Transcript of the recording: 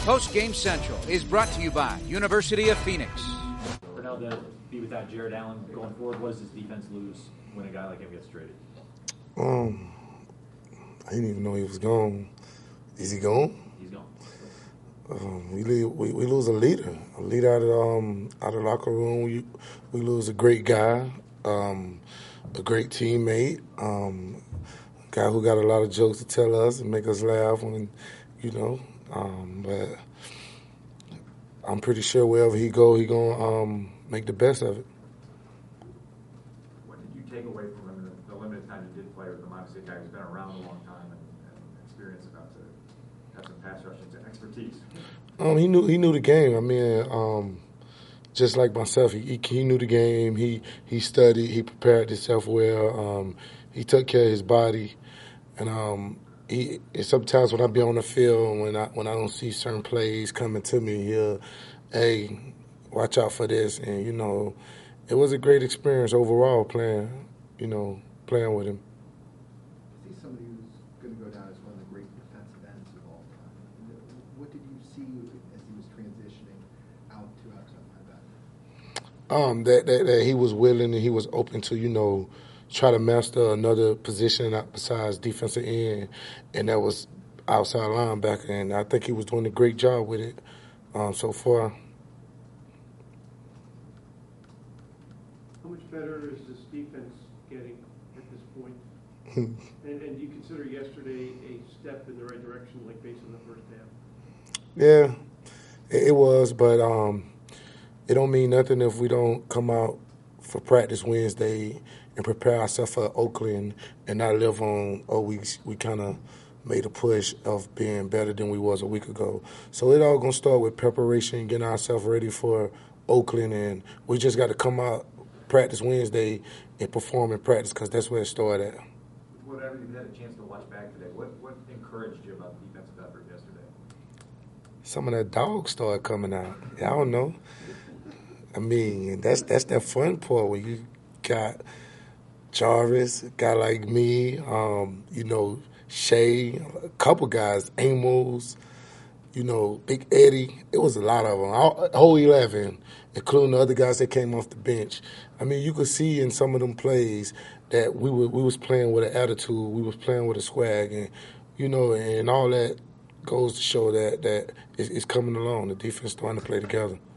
Post Game Central is brought to you by University of Phoenix. Purnell to be without Jared Allen going forward, what does this defense lose when a guy like him gets traded? I didn't even know he was gone. Is he gone? He's gone. We lose a leader out of the locker room. We lose a great guy, a great teammate, guy who got a lot of jokes to tell us and make us laugh when, but I'm pretty sure wherever he go, he gonna make the best of it. What did you take away from him in the limited time you did play with him? Obviously, a guy who's been around a long time and experienced enough to have some pass rushing expertise. He knew the game. I mean, just like myself, he knew the game. He studied. He prepared himself well. He took care of his body, and sometimes when I be on the field, when I don't see certain plays coming to me, he'll, hey, watch out for this. And it was a great experience overall playing with him. I see somebody who's going to go down as one of the great defensive ends of all time. What did you see as he was transitioning out to outside linebacker? That he was willing and he was open to, try to master another position besides defensive end, and that was outside linebacker. And I think he was doing a great job with it so far. How much better is this defense getting at this point? and do you consider yesterday a step in the right direction, like based on the first half? Yeah, it was, but it don't mean nothing if we don't come out for practice Wednesday and prepare ourselves for Oakland and not live on, we kind of made a push of being better than we was a week ago. So it all going to start with preparation, getting ourselves ready for Oakland, and we just got to come out practice Wednesday and perform in practice because that's where it started at. Whatever you had a chance to watch back today, what encouraged you about the defensive effort yesterday? Some of that dog started coming out. I don't know. I mean, that's that fun part when you got Jarvis, a guy like me, Shea, a couple guys, Amos, Big Eddie. It was a lot of them, whole 11, including the other guys that came off the bench. I mean, you could see in some of them plays that we was playing with an attitude, we was playing with a swag, and and all that goes to show that it's coming along. The defense starting to play together.